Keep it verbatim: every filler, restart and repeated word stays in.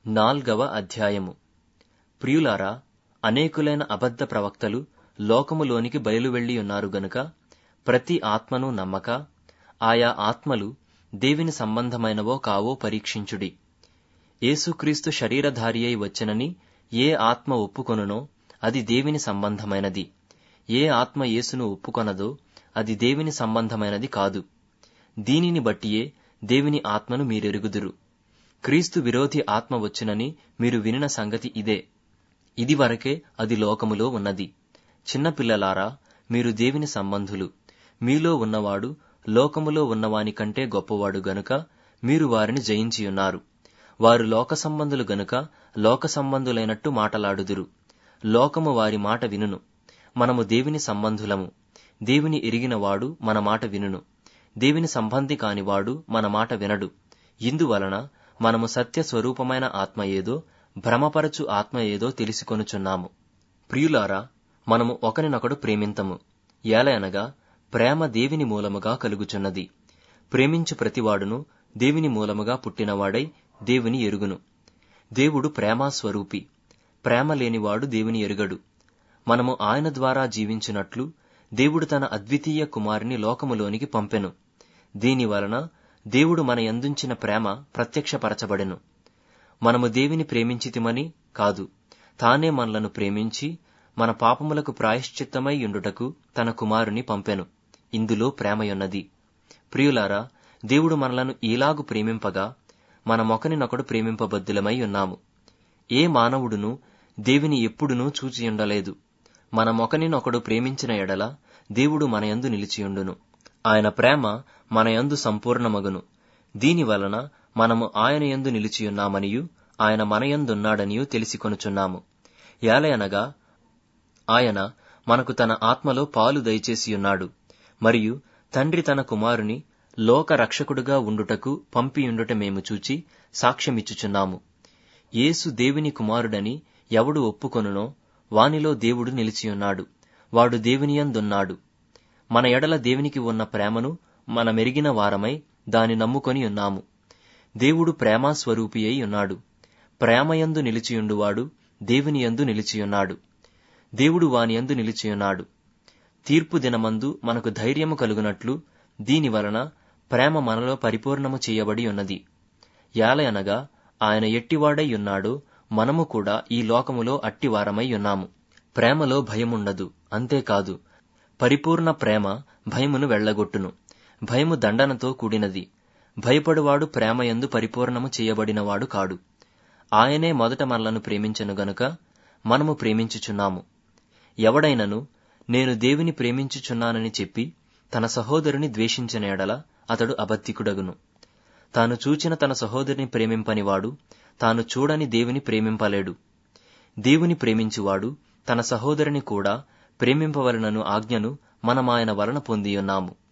నాల్గవ అధ్యాయము. ప్రియులారా, అనేకులైన అబద్ధ ప్రవక్తలు లోకములోనికి బయలువెళ్లియున్నారు గనుక ప్రతి ఆత్మను నమ్మక, ఆయా ఆత్మలు దేవుని సంబంధమైనవో కావో పరీక్షించుడి. యేసుక్రీస్తు శరీరధారి అయి వచ్చెనని ఏ ఆత్మ ఒప్పుకొనునో అది దేవుని సంబంధమైనది. ఏ ఆత్మ యేసును ఒప్పుకొనదో అది దేవుని సంబంధమైనది కాదు. దీనిని బట్టియే దేవుని ఆత్మను మీరెరుగుదురు. క్రీస్తు విరోధి ఆత్మ వచ్చునని మీరు వినిన సంగతి ఇదే. ఇది వరకే అది లోకములో ఉన్నది. చిన్నపిల్లలారా, మీరు దేవుని సంబంధులు. మీలో ఉన్నవాడు లోకములో ఉన్నవాని కంటే గొప్పవాడు గనుక మీరు వారిని జయించియున్నారు. వారు లోక సంబంధులు గనుక లోక సంబంధులైనట్టు మాటలాడుదురు. లోకము వారి మాట వినును. మనము దేవుని సంబంధులము. దేవుని ఎరిగినవాడు మన మాట వినును. దేవుని సంబంధి కానివాడు మన మాట వినడు. ఇందువలన మనము సత్య స్వరూపమైన ఆత్మ ఏదో, భ్రమపరచు ఆత్మ ఏదో తెలిసికొనుచున్నాము. ప్రియులారా, మనము ఒకరినొకడు ప్రేమింతము. ఏలయనగా ప్రేమ దేవుని మూలముగా కలుగుచున్నది. ప్రేమించు ప్రతివాడును దేవుని మూలముగా పుట్టినవాడై దేవుని ఎరుగును. దేవుడు ప్రేమాస్వరూపి. ప్రేమ లేనివాడు దేవుని ఎరుగడు. మనము ఆయన ద్వారా జీవించినట్లు దేవుడు తన అద్వితీయ కుమారుని లోకములోనికి పంపెను. దీనివలన దేవుడు మన యందుంచిన ప్రేమ ప్రత్యక్షపరచబడెను. మనము దేవుని ప్రేమించితిమని కాదు, తానే మనలను ప్రేమించి మన పాపములకు ప్రాయశ్చిత్తమై యుండుటకు తన కుమారుని పంపెను. ఇందులో ప్రేమయున్నది. ప్రియులారా, దేవుడు మనలను ఈలాగు ప్రేమింపగా మనమొకనినొకడు ప్రేమింపబద్దులమై ఉన్నాము. ఏ మానవుడును దేవుని ఎప్పుడునూ చూచియుండలేదు. మనమొకనినొకడు ప్రేమించిన ఎడల దేవుడు మనయందు నిలిచియుండును. ఆయన ప్రేమ మనయందు సంపూర్ణమగును. దీనివలన మనము ఆయన యందు నిలిచియున్నామనియు ఆయన మనయందున్నాడనియు తెలిసికొనుచున్నాము. ఏలయనగా ఆయన మనకు తన ఆత్మలో పాలు దయచేసియున్నాడు. మరియు తండ్రి తన కుమారుని లోక రక్షకుడుగా ఉండుటకు పంపియుండుట మేము చూచి సాక్ష్యమిచ్చుచున్నాము. యేసు దేవుని కుమారుడని ఎవడు ఒప్పుకొనునో వానిలో దేవుడు నిలిచియున్నాడు. వాడు దేవునియందున్నాడు. మన ఎడల దేవునికి ఉన్న ప్రేమను మనమెరిగిన వారమై దాని నమ్ముకొని ఉన్నాము. దేవుడు ప్రేమాస్వరూపి అయి ఉన్నాడు. ప్రేమయందు నిలిచియుండువాడు దేవునియందు నిలిచియున్నాడు. దేవుడు వానియందు నిలిచియున్నాడు. తీర్పు దినమందు మనకు ధైర్యము కలుగునట్లు దీనివలన ప్రేమ మనలో పరిపూర్ణము చేయబడి ఉన్నది. యాలయనగా ఆయన ఎట్టివాడై ఉన్నాడో మనము కూడా ఈ లోకములో అట్టివారమై ఉన్నాము. ప్రేమలో భయముండదు. అంతేకాదు, పరిపూర్ణ ప్రేమ భయమును వెళ్లగొట్టును. భయము దండనతో కూడినది. భయపడువాడు ప్రేమయందు పరిపూర్ణము చేయబడినవాడు కాడు. ఆయనే మొదట మనలను ప్రేమించెను గనుక మనము ప్రేమించుచున్నాము. ఎవడైనను నేను దేవుని ప్రేమించుచున్నానని చెప్పి తన సహోదరుని ద్వేషించిన ఎడల అతడు అబద్ధికుడగును. తాను చూచిన తన సహోదరుని ప్రేమింపనివాడు తాను చూడని దేవుని ప్రేమింపలేడు. దేవుని ప్రేమించువాడు తన సహోదరుని కూడా ప్రేమింపవలనను ఆజ్ఞను మనమాయన వలన పొందియున్నాము.